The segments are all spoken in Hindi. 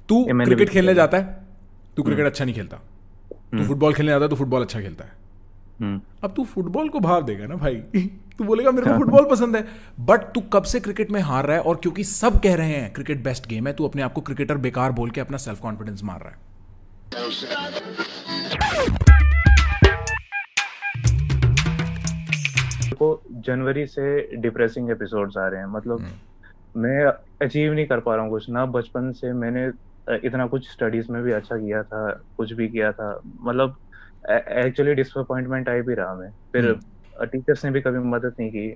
तू ये मैंने क्रिकेट भी खेलने किया। जाता है, तू क्रिकेट अच्छा नहीं खेलता, तू फुटबॉल खेलने जाता है तो फुटबॉल अच्छा खेलता है। हम्म, अब तू फुटबॉल को भाव देगा ना भाई तू बोलेगा मेरे को फुटबॉल पसंद है, बट तू कब से क्रिकेट में हार रहा है, और क्योंकि सब कह रहे हैं क्रिकेट बेस्ट गेम है, तू अपने आप को क्रिकेटर बेकार बोल के अपना सेल्फ कॉन्फिडेंस मार रहा है। को जनवरी से डिप्रेसिंग एपिसोड्स आ रहे हैं, मतलब मैं अचीव नहीं कर पा रहा हूँ कुछ ना। बचपन से मैंने इतना कुछ स्टडीज में भी अच्छा किया था, कुछ भी किया था, मतलब एक्चुअली डिसअपॉइंटमेंट टाइप ही रहा मैं। फिर हम्म। टीचर्स ने भी कभी मदद नहीं की।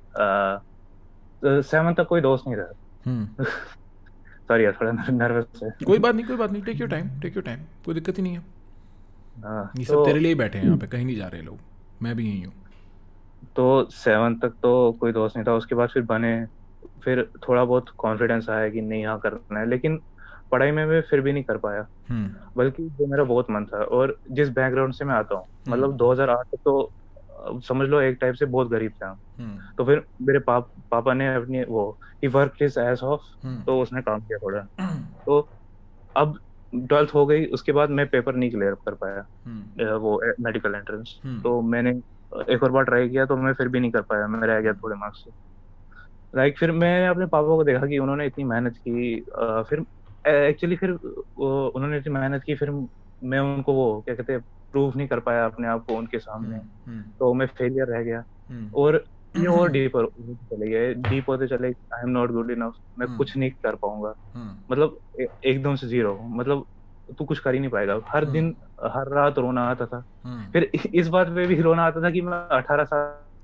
7 तक कोई दोस्त नहीं हम्म। रहा। सॉरी यार, थोड़ा नर्वस है। कोई बात नहीं, कोई बात नहीं, take your time, take your time, कोई दिक्कत ही नहीं है। हाँ, ये सब तेरे लिए ही बैठे हैं यहाँ पे, कहीं नहीं जा रहे लोग, मैं भी यहीं हूँ। तो 7 तक तो कोई दोस्त नहीं था। उसके बाद फिर बने, फिर थोड़ा बहुत कॉन्फिडेंस आया कि नहीं, हाँ करना है, लेकिन पढ़ाई में मैं फिर भी नहीं कर पाया। हम्म। बल्कि जो मेरा बहुत मन था, और जिस बैकग्राउंड से मैं आता हूँ, हम्म। मतलब 2008 तक तो समझ लो एक टाइप से बहुत गरीब थे हम। हम्म। तो फिर मेरे पापा ने अपनी वो ही work his ass off, hmm. तो उसने काम किया थोड़ा। तो अब 12th हो गई, उसके बाद मैं पेपर नहीं क्लियर कर पाया, हम्म। वो मेडिकल एंट्रेंस। हम्म। तो मैंने एक और बार ट्राई किया, तो मैं फिर भी नहीं कर पाया, मैं रह गया थोड़े मार्क्स से। फिर मैंने अपने पापा को देखा कि उन्होंने इतनी मेहनत की, फिर एक्चुअली फिर उन्होंने इतनी मेहनत की, फिर मैं उनको वो क्या कहते हैं, प्रूव नहीं कर पाया अपने आप को उनके सामने। हम्म। हम्म। तो मैं फेलियर रह गया। हम्म। और ये और डीपर चले गए, डीप होते चले, I am not good enough, मैं हम्म। कुछ नहीं कर पाऊंगा। हम्म। मतलब एकदम से जीरो, मतलब तू कुछ कर ही नहीं पाएगा। हर हम्म। दिन हर रात रोना आता था। हम्म। फिर इस बात पे भी रोना आता था कि मैं 18 साल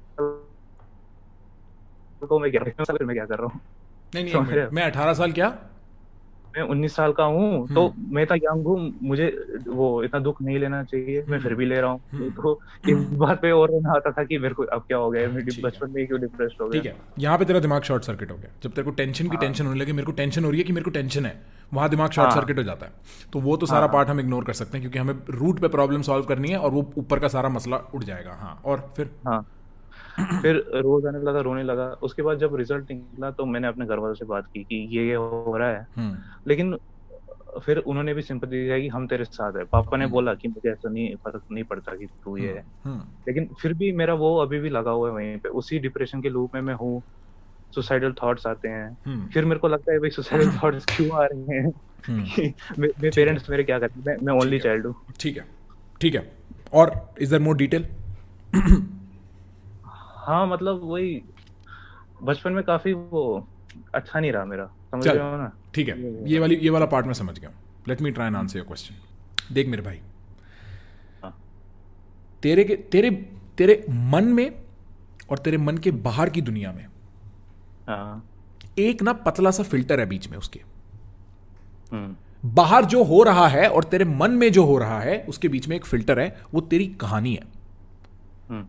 को मैं क्या फिर मैं क्या कर रहा हूँ। नहीं नहीं, एक समझ रहे मिनट, हो? मैं 18 साल क्या? मैं 19 साल का हूँ, तो हम्म। मैं इतना यंग हूँ, मुझे वो इतना दुख नहीं लेना चाहिए, मैं हम्म। फिर भी ले रहा हूँ। तो इस हम्म। बात पे और रोना आता था कि मेरे को अब क्या हो गया, मैं ठीक है, बचपन में ही क्यों डिप्रेस्ड हो ठीक गया। है, यहाँ पे तेरा दिमाग शॉर्ट सर्किट हो गया। जब तेरे को टेंशन की हाँ टेंशन होने लगी, मेरे को टेंशन हो रही है कि मेरे को टेंशन है, वहाँ दिमाग शॉर्ट हाँ सर्किट हो जाता है। तो वो तो सारा हाँ पार्ट हम इग्नोर कर सकते हैं, क्योंकि हमें रूट पे प्रॉब्लम सॉल्व करनी है, और वो ऊपर का सारा मसला उठ जाएगा। हाँ, और फिर? हाँ। फिर रोज आने लगा, रोने लगा। उसके बाद जब रिजल्ट निकला, तो मैंने अपने घर वालों से बात की कि ये हो रहा है। हम्म। लेकिन फिर उन्होंने भी सिंपैथी दिखाई कि हम तेरे साथ है। पापा ने बोला कि मुझे ऐसा नहीं, फर्क नहीं पड़ता कि तू ये है। हम्म। लेकिन फिर भी मेरा वो अभी भी लगा हुआ है वहीं पे, उसी डिप्रेशन के लूप में मैं हूँ। सुसाइडल थॉट्स आते हैं। हम्म। फिर मेरे को लगता है भाई, सुसाइडल थॉट्स क्यों आ रहे हैं? हम्म। कि मेरे ठीक है, पेरेंट्स मेरे क्या करते हैं, मैं ओनली ठीक है, चाइल्ड हूँ। ठीक है, ठीक है। और इज देयर मोर डिटेल? हाँ, मतलब वही, बचपन में काफी वो अच्छा नहीं रहा मेरा, समझ चल, रहे हो ना? ठीक है, ये ये हुआ। वाली ये वाला पार्ट मैं समझ गया। Let me try and answer your question. देख मेरे भाई, हाँ तेरे तेरे मन में और तेरे मन के बाहर की दुनिया में हाँ। एक ना पतला सा फिल्टर है बीच में उसके। हम्म बाहर जो हो रहा है और तेरे मन में जो हो रहा है, उसके बीच में एक फिल्टर है, वो तेरी कहानी है। हम्म।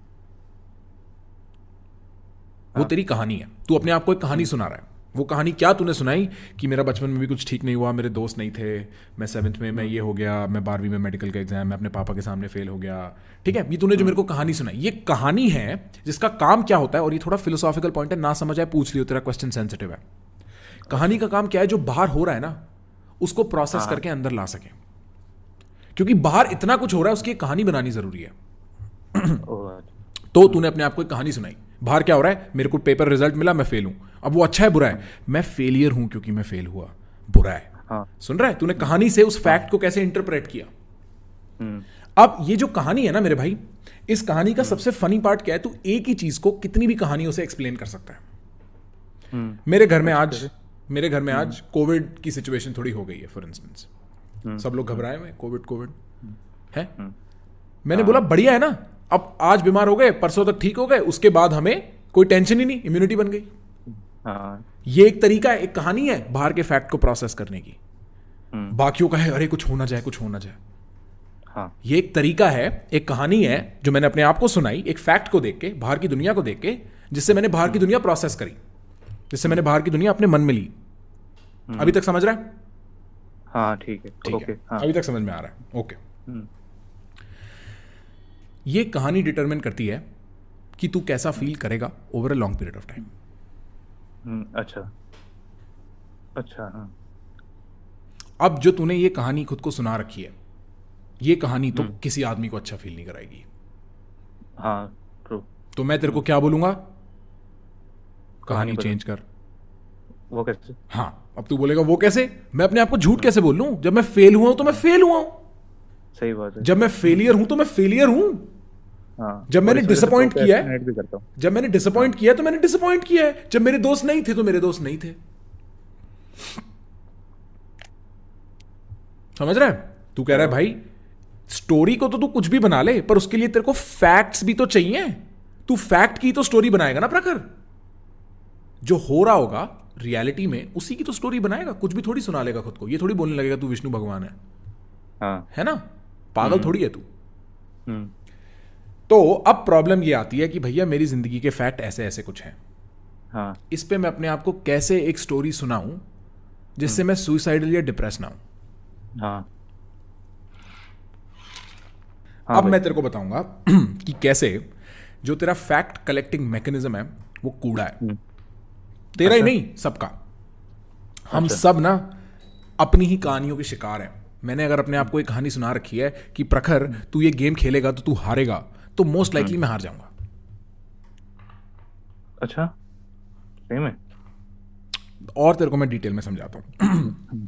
वो हाँ। तेरी कहानी है, तू अपने आप को एक कहानी हम्म सुना रहा है। वो कहानी क्या तूने सुनाई? कि मेरा बचपन में भी कुछ ठीक नहीं हुआ, मेरे दोस्त नहीं थे, मैं 7th में मैं हम्म ये हो गया, मैं 12वीं में मेडिकल का एग्जाम, मैं अपने पापा के सामने फेल हो गया। ठीक है, ये तूने जो मेरे को कहानी सुनाई, ये कहानी है जिसका काम क्या होता है। और ये थोड़ा फिलोसॉफिकल पॉइंट है, ना समझ आए पूछ लियो, तेरा क्वेश्चन सेंसिटिव है। कहानी अच्छा। का काम क्या है? जो बाहर हो रहा है ना, उसको प्रोसेस हाँ। करके अंदर ला सके। क्योंकि बाहर इतना कुछ हो रहा है, उसकी एक कहानी बनानी जरूरी है। ओ अच्छा। तो तूने अपने आप को एक कहानी सुनाई, बाहर क्या हो रहा है, मेरे को पेपर रिजल्ट मिला, मैं फेल हूं। अब वो अच्छा है बुरा है? मैं फेलियर हूं क्योंकि मैं फेल हुआ, बुरा है। हाँ सुन रहा है? तूने कहानी से उस हाँ। फैक्ट को कैसे इंटरप्रेट किया। हम्म अब ये जो कहानी है ना मेरे भाई, इस कहानी का हम्म सबसे फनी पार्ट क्या है, तू एक ही चीज को कितनी भी कहानियों से एक्सप्लेन कर सकता है। हम्म। मेरे घर में अच्छा, आज कैसे? मेरे घर में हम्म आज कोविड की सिचुएशन थोड़ी हो गई है, फॉर इंस्टेंस। सब लोग हम्म घबराए हुए, कोविड कोविड हम्म है। हम्म। मैंने बोला हाँ बढ़िया है ना, अब आज बीमार हो गए, परसों तक ठीक हो गए, उसके बाद हमें कोई टेंशन ही नहीं, इम्यूनिटी बन गई। हाँ। ये एक तरीका है, एक कहानी है बाहर के फैक्ट को प्रोसेस करने की। हम्म। बाकियों का है अरे कुछ होना जाए, कुछ होना जाए। हाँ। ये एक तरीका है, एक कहानी है जो मैंने अपने आप को सुनाई, एक फैक्ट को देख के, बाहर की दुनिया को देख के, जिससे मैंने बाहर की दुनिया प्रोसेस करी, जिससे मैंने बाहर की दुनिया अपने मन में ली। अभी तक समझ रहा है? हाँ ठीक है, ठीक ओके। है, हाँ। अभी तक समझ में आ रहा है, ओके। हम्म ये कहानी डिटरमिन करती है कि तू कैसा फील करेगा over a long period of time. अच्छा अच्छा। हाँ। अब जो तूने ये कहानी खुद को सुना रखी है, ये कहानी तो किसी आदमी को अच्छा फील नहीं कराएगी। हाँ ट्रू। तो मैं तेरे को क्या बोलूंगा, कहानी चेंज कर। वो कैसे? हाँ, अब तू बोलेगा वो कैसे, मैं अपने आप को झूठ कैसे बोल लूं? जब मैं फेल हुआ हूं तो मैं फेल हुआ हूं, सही बात है। जब मैं फेलियर हूं तो मैं फेलियर हूं, हाँ, जब मैंने डिसअपॉइंट किया है, भी करता हूँ। जब मैंने डिसअपॉइंट किया है तो मैंने डिसअपॉइंट किया है, जब मेरे दोस्त नहीं थे तो मेरे दोस्त नहीं थे। समझ रहा है? तू कह रहा है भाई स्टोरी को तो तू कुछ भी बना ले, पर उसके लिए तेरे को फैक्ट्स भी तो चाहिए। तू फैक्ट की तो स्टोरी बनाएगा ना प्रखर, जो हो रहा होगा रियलिटी में उसी की तो स्टोरी बनाएगा, कुछ भी थोड़ी सुना लेगा खुद को। ये थोड़ी बोलने लगेगा तू विष्णु भगवान है। हाँ। है ना, पागल थोड़ी है तू। हम्म। तो अब प्रॉब्लम ये आती है कि भैया मेरी जिंदगी के फैक्ट ऐसे ऐसे कुछ हैं। हाँ। इस पे मैं अपने आप को कैसे एक स्टोरी सुनाऊं जिससे मैं सुइसाइडल या डिप्रेस ना हूं। हाँ। अब मैं तेरे को बताऊंगा कि कैसे जो तेरा फैक्ट कलेक्टिंग मैकेनिज्म है वो कूड़ा है। तेरा ही नहीं, सबका। हम सब ना अपनी ही कहानियों के शिकार हैं। मैंने अगर अपने आप को एक कहानी सुना रखी है कि प्रखर तू ये गेम खेलेगा तो तू हारेगा, तो मोस्ट लाइकली मैं हार जाऊंगा। अच्छा, सही में? और तेरे को मैं डिटेल में समझाता हूं।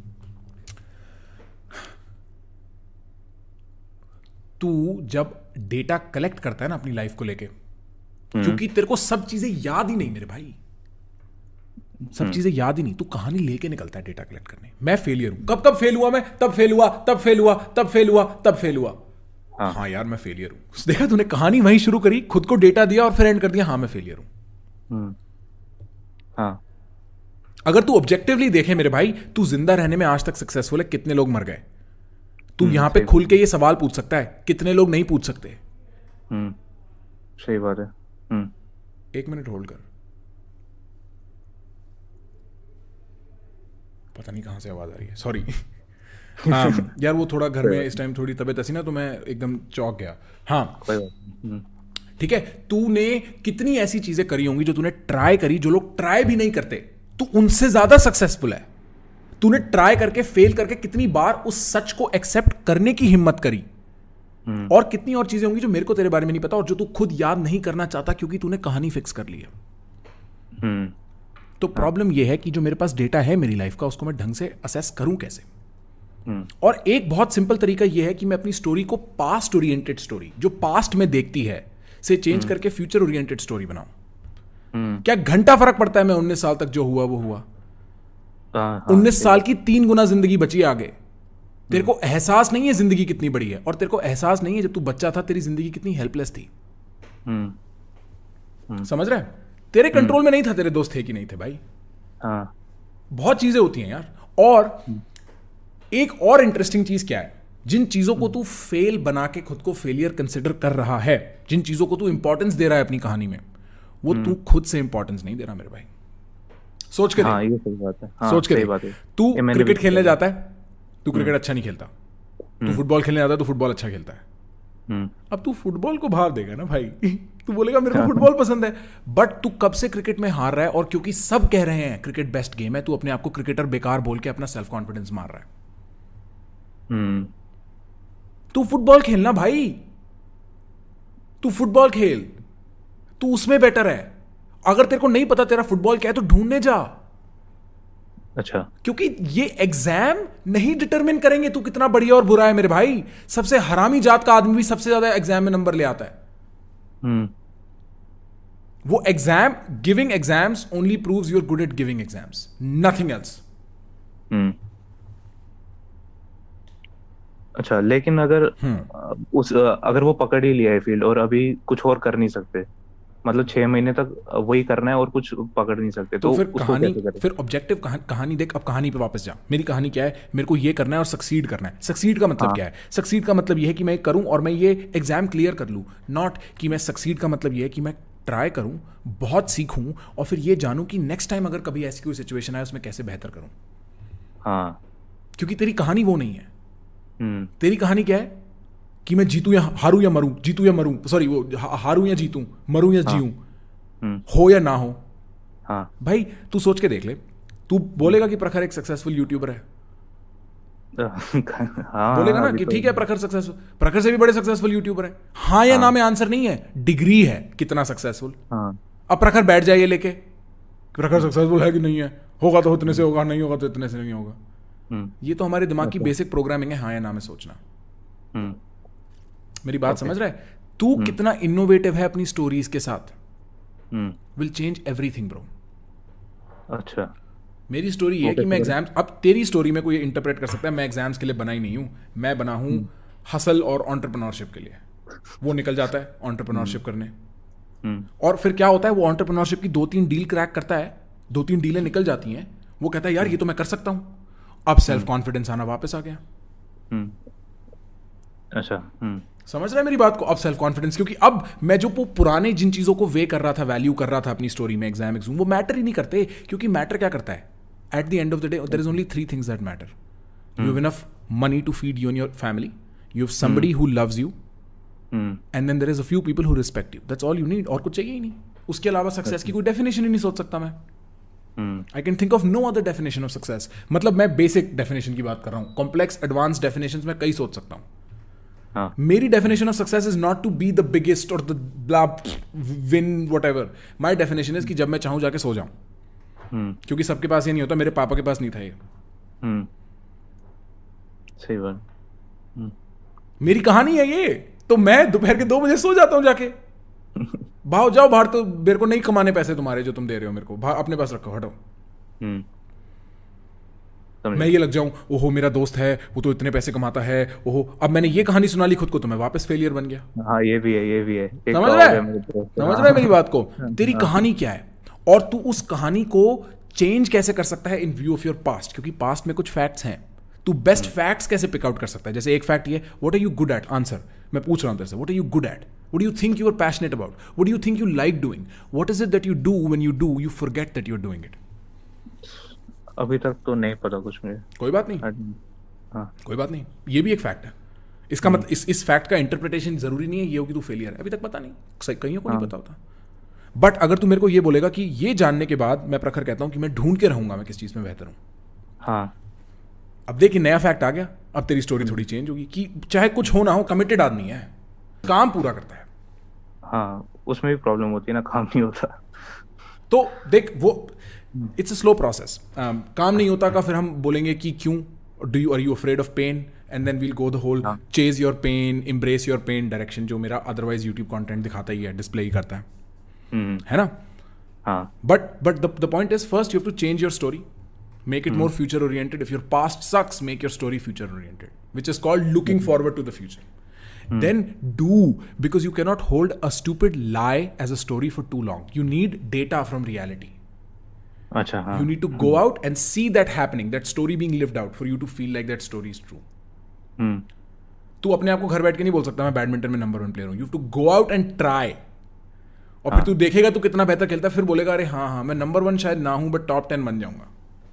तू जब डेटा कलेक्ट करता है ना अपनी लाइफ को लेके, क्योंकि तेरे को सब चीजें याद ही नहीं मेरे भाई, सब चीजें याद ही नहीं, तू कहानी लेके निकलता है डेटा कलेक्ट करने। मैं फेलियर हूं, कब कब फेल हुआ मैं, तब फेल हुआ, तब फेल हुआ, तब फेल हुआ, तब फेल हुआ। हाँ यार मैं फेलियर हूं। देखा तूने, कहानी वहीं शुरू करी, खुद को डेटा दिया और फिर एंड कर दिया हाँ मैं फेलियर हूं। हाँ। अगर तू ऑब्जेक्टिवली देखे मेरे भाई, तू जिंदा रहने में आज तक सक्सेसफुल है, कितने लोग मर गए? तू यहां पे खुल के ये सवाल पूछ सकता है, कितने लोग नहीं पूछ सकते। सही बात है। एक मिनट होल्ड कर, पता नहीं कहां से आवाज आ रही है, सॉरी। यार वो थोड़ा घर में इस टाइम थोड़ी तबीयत ऐसी ना, तो मैं एकदम चौंक गया। हाँ ठीक है, तूने कितनी ऐसी चीजें करी होंगी जो तूने ट्राई करी, जो लोग ट्राई भी नहीं करते, तू उनसे ज्यादा सक्सेसफुल है। तूने ट्राई करके फेल करके कितनी बार उस सच को एक्सेप्ट करने की हिम्मत करी, और कितनी और चीजें होंगी जो मेरे को तेरे बारे में नहीं पता और जो तू खुद याद नहीं करना चाहता क्योंकि तूने कहानी फिक्स कर ली है। तो प्रॉब्लम यह है कि जो मेरे पास डेटा है मेरी लाइफ का, उसको मैं ढंग से असेस करूं कैसे। और एक बहुत सिंपल तरीका यह है कि मैं अपनी स्टोरी को पास्ट ओरिएंटेड स्टोरी, जो पास्ट में देखती है, से चेंज करके फ्यूचर ओरिएंटेड स्टोरी बनाऊं। क्या घंटा फर्क पड़ता है? मैं 19 साल तक जो हुआ वो हुआ। 19 साल की 3 गुना जिंदगी बची है आगे। तेरे को एहसास नहीं है जिंदगी कितनी बड़ी है, और तेरे को एहसास नहीं है जब तू बच्चा था तेरी जिंदगी कितनी हेल्पलेस थी। समझ रहा है? तेरे कंट्रोल में नहीं था तेरे दोस्त थे कि नहीं थे भाई। बहुत चीजें होती हैं यार। और एक और इंटरेस्टिंग चीज क्या है, जिन चीजों को तू फेल बना के खुद को फेलियर कंसिडर कर रहा है, जिन चीजों को तू इंपॉर्टेंस दे रहा है अपनी कहानी में, वो तू खुद से इंपॉर्टेंस नहीं दे रहा मेरे भाई। सोच के हाँ, ये सही बात है। हाँ, सोच के बात है। तू क्रिकेट खेलने जाता है, तू क्रिकेट अच्छा नहीं खेलता। तू फुटबॉल खेलने जाता है, तू फुटबॉल अच्छा खेलता है। अब तू फुटबॉल को भाव देगा ना भाई। तू बोलेगा मेरे को फुटबॉल पसंद है, बट तू कब से क्रिकेट में हार रहा है, और क्योंकि सब कह रहे हैं क्रिकेट बेस्ट गेम है, तू अपने आप को क्रिकेटर बेकार बोल के अपना सेल्फ कॉन्फिडेंस मार रहा है। तू फुटबॉल खेलना भाई, तू फुटबॉल खेल, तू उसमें बेटर है। अगर तेरे को नहीं पता तेरा फुटबॉल क्या है तो ढूंढने जा। अच्छा, क्योंकि ये एग्जाम नहीं डिटरमिन करेंगे तू कितना बढ़िया और बुरा है मेरे भाई। सबसे हरामी जात का आदमी भी सबसे ज्यादा एग्जाम में नंबर ले आता है। वो exam, giving exams only proves you are good at giving exams, nothing else. अच्छा, लेकिन अगर वो पकड़ ही लिया है फील्ड और अभी कुछ और कर नहीं सकते, मतलब 6 महीने तक वही करना है और कुछ पकड़ नहीं सकते, तो फिर उसको कहानी, कैसे करें? फिर ऑब्जेक्टिव कहानी देख। अब कहानी पे वापस जा। मेरी कहानी क्या है? मेरे को ये करना है और सक्सीड करना है। सक्सीड का मतलब क्या है? सक्सीड का मतलब ये है कि मैं करूं और मैं ये एग्जाम क्लियर कर लूं, नॉट कि मैं सक्सीड का मतलब ये है कि मैं ट्राई करूं, बहुत सीखूं और फिर ये जानूं कि नेक्स्ट टाइम अगर कभी ऐसी कोई सिचुएशन आए उसमें कैसे बेहतर करूं। हाँ, क्योंकि तेरी कहानी वो नहीं है। तेरी कहानी क्या है कि मैं जीतूं या हारूं या मरूं, जीतूं या मरूं, सॉरी वो हारूं या जीतूं, मरूं या जीऊं, हो या ना हो। हाँ भाई तू सोच के देख ले, तू बोलेगा कि प्रखर एक सक्सेसफुल यूट्यूबर है, हाँ बोलेगा ना अभी कि तो ठीक है प्रखर सक्सेसफुल, प्रखर से भी बड़े सक्सेसफुल यूट्यूबर है, हाँ या ना में आंसर नहीं है, डिग्री है कितना सक्सेसफुल। हाँ। अब प्रखर बैठ जाइए लेके, प्रखर सक्सेसफुल है कि नहीं है, होगा तो इतने से होगा, नहीं होगा तो इतने से नहीं होगा। हम्म। ये तो हमारे दिमाग की अच्छा। बेसिक प्रोग्रामिंग है, हाँ या ना में सोचना। हम्म। मेरी बात ओके। समझ रहा है? तू कितना इनोवेटिव है अपनी स्टोरीज के साथ, hmm. Will change everything bro. अच्छा। मेरी स्टोरी ये वो है कि कैसे मैं करें? एग्जाम्स, अब तेरी स्टोरी में कोई इंटरप्रेट कर सकता है, मैं एग्जाम्स के लिए बना ही नहीं हूँ, मैं बना हूँ हम्म। हसल और एंटरप्रेन्योरशिप के लिए। वो निकल जाता है हम्म। एंटरप्रेन्योरशिप करने, हम्म। और फिर क्या होता है, वो एंटरप्रेन्योरशिप की 2-3 डील क्रैक करता है, 2-3 डीलें निकल जाती हैं, वो कहता है यार ये तो मैं कर सकता हूँ। अब सेल्फ कॉन्फिडेंस आना वापस आ गया। हम्म। अच्छा। हम्म। समझ रहा है मेरी बात को? अब सेल्फ कॉन्फिडेंस, क्योंकि अब मैं जो पुराने जिन चीज़ों को वे कर रहा था, वैल्यू कर रहा था अपनी स्टोरी में, एग्जाम वो मैटर ही नहीं करते, क्योंकि मैटर क्या करता है, at the end of the day there is only 3 things that matter. You have enough money to feed you and your family, you have somebody who loves you, and then there is a few people who respect you, that's all you need. और कुछ चाहिए ही नहीं। उसके अलावा सक्सेस की कोई डेफिनेशन ही नहीं सोच सकता मैं। I can think of no other definition of success. मतलब मैं बेसिक डेफिनेशन की बात कर रहा हूँ, कॉम्प्लेक्स एडवांस डेफिनेशन में कई सोच सकता हूँ। हाँ। मेरी definition of success is not to be the biggest और the win whatever. My definition is कि जब मैं चाहूं जाके सो जाऊं, क्योंकि सबके पास ये नहीं होता, मेरे पापा के पास नहीं था ये। सही बात। मेरी कहानी है ये, तो मैं दोपहर के 2 बजे सो जाता हूं जाके। भाव जाओ बाहर, तो मेरे को नहीं कमाने पैसे तुम्हारे जो तुम दे रहे हो मेरे को, अपने पास रखो, हटो। मैं ये लग जाऊं, ओहो मेरा दोस्त है वो तो इतने पैसे कमाता है, ओहो अब मैंने ये कहानी सुना ली खुद को तो मैं वापस फेलियर बन गया। हाँ ये भी है, ये भी है। एक समझ कहावत रहा है? मेरे दोस्त से। समझ हाँ। रहा है मेरी बात को? तेरी हाँ। कहानी क्या है, और तू उस कहानी को चेंज कैसे कर सकता है in view of your past, क्योंकि पास्ट में कुछ फैक्ट्स हैं। तू बेस्ट फैक्ट्स कैसे पिक आउट कर सकता है? जैसे एक फैक्ट ये, what are you good at, answer मैं पूछ रहा हूं तेरे से, what are you good at, what do you think you are passionate about, what do you think you like doing, what is it that you do when you do you forget that you are doing it. अभी तक तो नहीं पता कुछ मुझे। कोई बात नहीं, हाँ। कोई बात नहीं, ये भी एक फैक्ट है। इसका मतलब इस फैक्ट का इंटरप्रिटेशन जरूरी नहीं है ये हो कि तू फेलियर है, अभी तक पता नहीं, कईयों को नहीं पता होता। बट अगर तू मेरे को ये बोलेगा कि ये जानने के बाद मैं प्रखर कहता हूं कि मैं ढूंढ के रहूंगा मैं किस चीज में बेहतर हूं। हाँ। अब देखिए नया फैक्ट आ गया, अब तेरी स्टोरी थोड़ी चेंज होगी कि चाहे कुछ हो ना हो, कमिटेड आदमी है, काम पूरा करता है। हाँ उसमें भी प्रॉब्लम होती है ना, काम नहीं होता। तो देख वो इट्स अ स्लो प्रोसेस। काम नहीं होता का फिर हम बोलेंगे कि क्यों, do you are you afraid of pain, and then we'll go the whole chase your pain, embrace your pain direction, जो मेरा अदरवाइज यूट्यूब कंटेंट दिखाता ही है, डिस्प्ले ही करता है ना। हाँ। But the point is first you have to change your story, make it more future oriented. If your past sucks, make your story future oriented, which is called looking forward to the future. Then do, because you cannot hold a stupid lie as a story for too long. You need data from reality. अच्छा। हाँ। You need to go out and see that happening, that story being lived out, for you to feel like that story is true. तू अपने आप को घर बैठ के नहीं बोल सकता मैं बैडमिंटन में नंबर 1 प्लेयर हूं। You have to go out and try. और फिर तू देखेगा तू कितना बेहतर खेलता है, फिर बोलेगा अरे हाँ हाँ मैं नंबर 1 शायद ना हूं बट टॉप 10 बन जाऊंगा।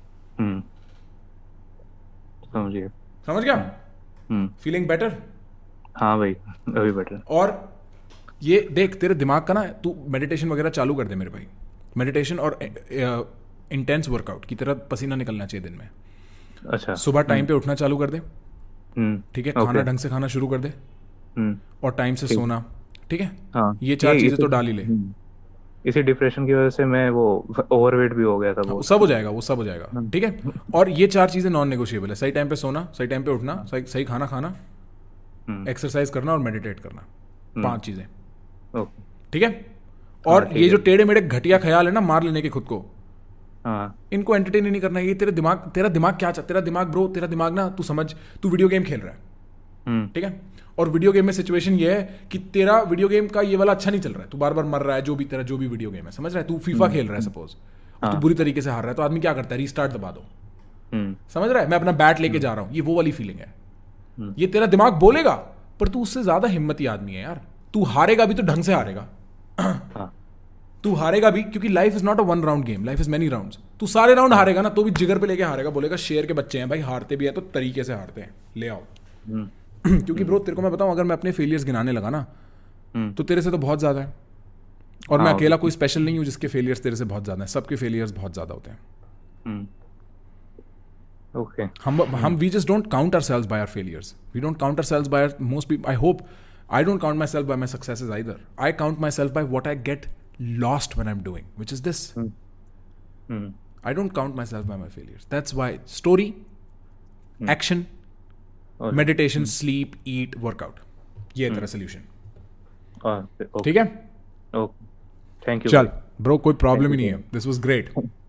समझ गया? Feeling better? हाँ भाई अभी बेटर। और ये देख तेरे दिमाग का ना, तू मेडिटेशन वगैरह चालू कर दे मेरे भाई। मेडिटेशन और इंटेंस वर्कआउट की तरह पसीना निकलना चाहिए दिन में। अच्छा। सुबह टाइम पे उठना चालू कर दे, ठीक है, खाना ढंग से खाना शुरू कर दे, और टाइम से सोना, ठीक है। हाँ। ये 4 चीजें तो डाल ही ले। इसी डिप्रेशन की वजह से मैं वो ओवरवेट भी हो गया था। वो सब हो जाएगा, वो सब हो जाएगा, ठीक है। और ये 4 चीजें नॉन नेगोशिएबल है, सही टाइम पे सोना, सही टाइम पे उठना, सही खाना खाना, एक्सरसाइज करना और मेडिटेट करना, 5 चीजें, ठीक है। और ये जो टेढ़े मेढ़े घटिया ख्याल है ना मार लेने के खुद को, इनको एंटरटेन ही नहीं करना। ये तेरा दिमाग क्या चाहता, तेरा दिमाग ब्रो, तेरा दिमाग ना, तू समझ, तू वीडियो गेम खेल रहा है, ठीक है, और वीडियो गेम में सिचुएशन ये है कि तेरा वीडियो गेम का ये वाला अच्छा नहीं चल रहा है, तू बार बार मर रहा है, जो भी वीडियो गेम है, समझ रहा है, तू फीफा खेल रहा है सपोज, और तू बुरी तरीके से हार रहा है, तो आदमी क्या करता है, रीस्टार्ट दबा दो, समझ रहा है, मैं अपना बैट लेके जा रहा हूं, ये वो वाली फीलिंग है। ये तेरा दिमाग बोलेगा, पर तू उससे ज्यादा हिम्मती आदमी है यार, तू हारेगा भी तो ढंग से हारेगा। तू हारेगा भी क्योंकि life is not a 1 round game, life is many rounds. तू सारे राउंड हारेगा ना तो भी जिगर पे लेके हारेगा, बोलेगा शेर के बच्चे हैं भाई, हारते भी है तो तरीके से हारते हैं, ले आओ। क्योंकि ब्रो तेरे को मैं बताऊं, अगर मैं अपने फेलियर्स गिनाने लगा ना तो तेरे से तो बहुत ज्यादा है, और मैं अकेला कोई स्पेशल नहीं हूं जिसके फेलियर्स तेरे से बहुत ज्यादा है, सबके फेलियर्स बहुत ज्यादा होते हैं। Okay. हम we just don't count ourselves by our failures. We don't count ourselves by most people. I hope I don't count myself by my successes either. I count myself by what I get lost when I'm doing, which is this. I don't count myself by my failures. That's why story, action, meditation, sleep, eat, workout. ये तेरा solution. Okay. ठीक है? Okay. Thank you. चल, bro, कोई problem ही नहीं है. This was great.